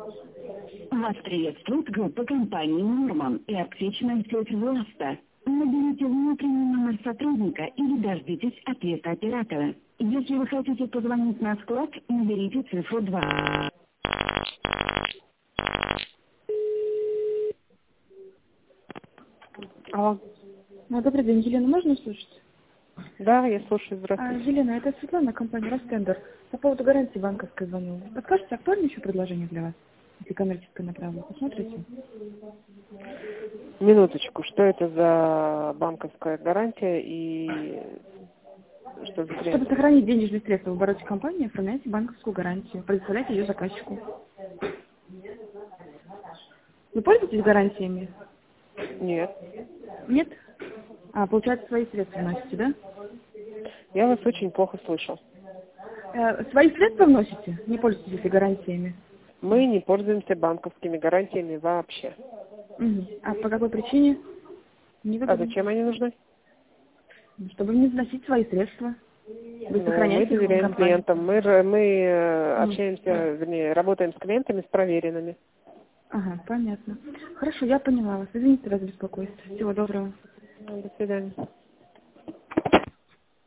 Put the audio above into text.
Вас приветствует группа компании «Норман» и аптечная сеть «Власта». Наберите внутренний номер сотрудника или дождитесь ответа оператора. Если вы хотите позвонить на склад, наберите цифру 2. Алло. Добрый день, Елена, можно услышать? Да, я слушаю, здравствуйте. Елена, это Светлана, компания «Ростендер». По поводу гарантии банковской звоню. Подскажете, актуально еще предложение для вас? Если коммерческое направление, посмотрите. Минуточку, что это за банковская гарантия и что за Чтобы клиент? сохранить денежные средства в обороте компании, оформляйте банковскую гарантию, предоставляйте ее заказчику. Вы пользуетесь гарантиями? Нет. Нет? Получается, свои средства вносите, да? Я вас очень плохо слышу. Свои средства вносите? Не пользуетесь ли гарантиями? Мы не пользуемся банковскими гарантиями вообще. Угу. А по какой причине? А Невыгодно. зачем они нужны? Чтобы не вносить свои средства. Вы Мы сохраняете их в доверяем компании. клиентам. Мы общаемся, вернее, работаем с клиентами, с проверенными. Ага, понятно. Хорошо, я поняла вас. Извините за беспокойство. Всего доброго. До свидания.